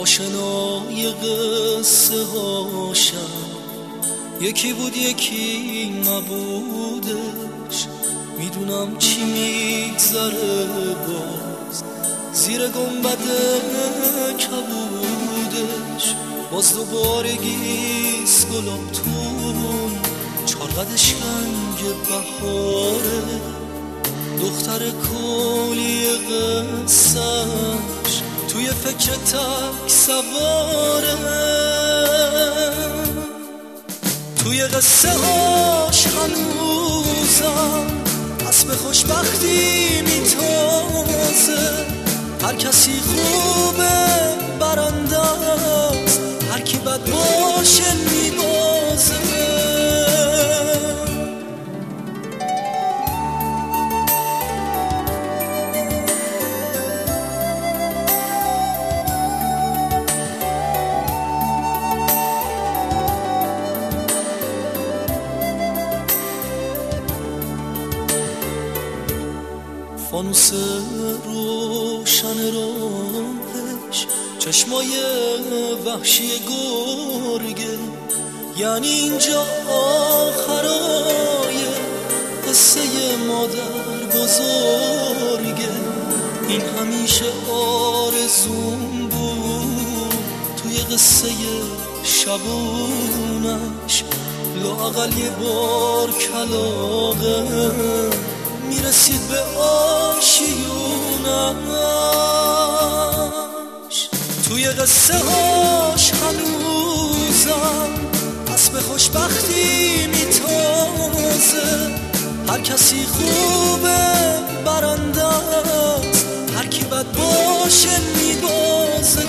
آشنای قصه هاشم، یکی بود یکی نبودش. میدونم چی میگذره باز زیر گنبد کبودش. باز دوباره گیس گلابتون چارقد شنگ بهاره. دختر کلی قصهش توی فکر تک سواره. توی قصه هاش هنوزم اسب خوشبختی میتازه. هر کسی خوبه برنده است، هر کی بد باشه میبازه. فانوس روشن راهش چشمای وحشی گرگه، یعنی اینجا آخرای قصه مادر بزرگه. این همیشه آرزوم بود توی قصه شبونش، لااقل یه بار کلاغه میرسید به آشیونش. توی قصه هاش هنوزم اسب خوشبختی میتازه. هر کسی خوبه برنده است، هر کی بد باشه میبازه.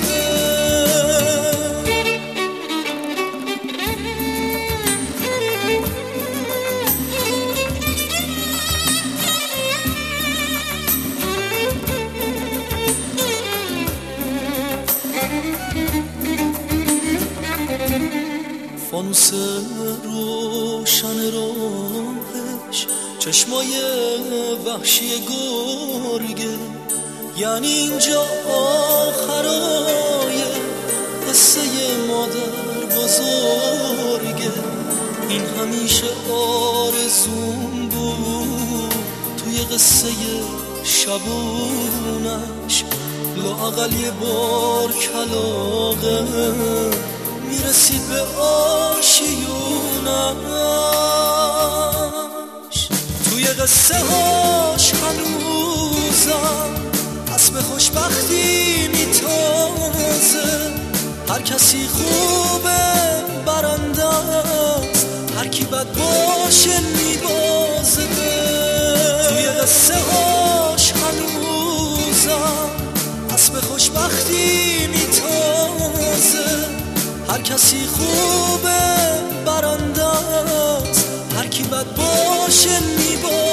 فانوس روشن راهش چشمای وحشی گرگه، یعنی اینجا آخرای قصه مادر بزرگه. این همیشه آرزوم بود توی قصه شبونش، لااقل یه بار کلاغه میرسید به آشیونش. توی قصه هاش هنوزم اسب خوشبختی میتازه. هر کسی خوبه برنده است، هر کی بد باشه میبازه. توی قصه هاش هنوزم اسب خوشبختی میتازه. هر کسی خوبه برنده است، هر کی بد باشه میبازه.